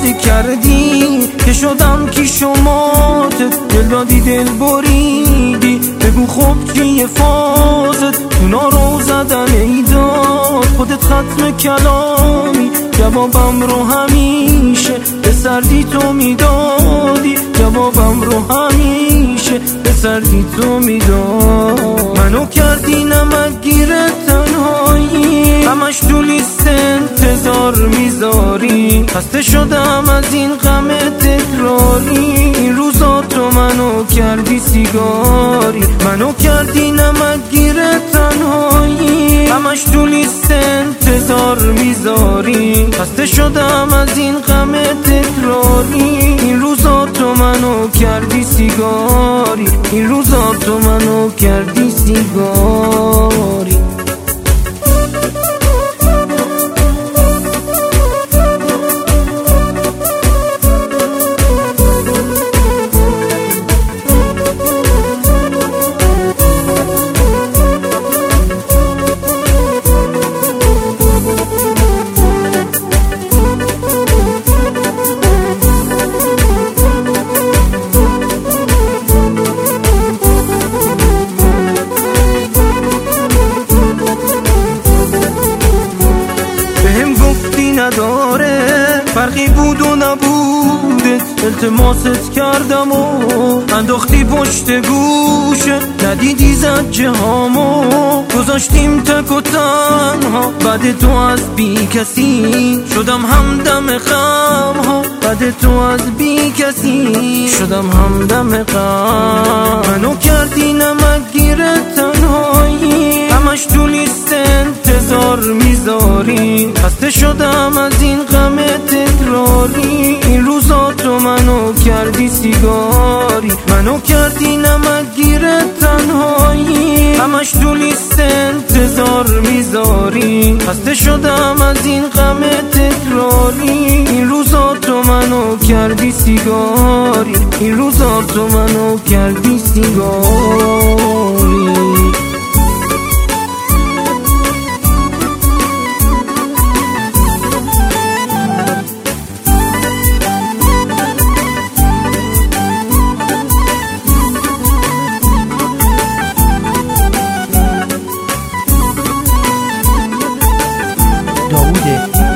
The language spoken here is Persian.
کردی که شدم کی شمات، دل دادی دل بریدی، بگو خب چیه فازت، اونا رو زدن ایداد، خودت ختم کلامی، جوابم رو همیشه به سردی تو میدادی، جوابم رو همیشه به سردی تو میداد. منو کردی نمکگیر تنهایی، همش تو لیست انتظار میذاری، خسته شدم از این غم تکراری، این روزا تو منو کردی سیگاری، منو کردی نمکگیر تنهایی، همش تو لیست انتظار میذاری، خسته شدم از این غم تکراری، این روزا تو منو کردی سیگاری، این روزا تو منو کردی سیگاری. نداره فرقی بود و نبوده، التماست کردم و انداختی پشت گوشه، ندیدی زجه هامو گذاشتیم تک و تنها، بعد تو از بی کسی شدم همدم غم ها، بعد تو از بی کسی شدم همدم غم. منو کردی نمکگیر تنهایی، همش تو لیست انتظار میذاری، خسته شدم از این غم تکراری، این روزا تو منو کردی سیگاری، منو کردی نمکگیر تنهایی، همش تو لیست انتظار میذاری، خسته شدم از این غم تکراری، این روزا تو منو کردی سیگاری، این روزا تو منو کردی سیگاری. داوود